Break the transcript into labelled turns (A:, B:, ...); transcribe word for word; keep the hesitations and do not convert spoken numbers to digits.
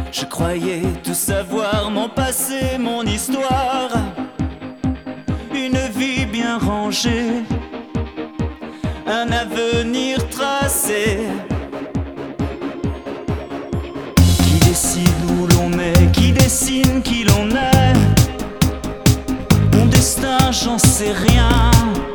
A: Je croyais tout savoir, mon passé, mon histoire. Une vie bien rangée, un avenir tracé. Qui décide où l'on est, qui dessine qui l'on est. Mon destin, j'en sais rien.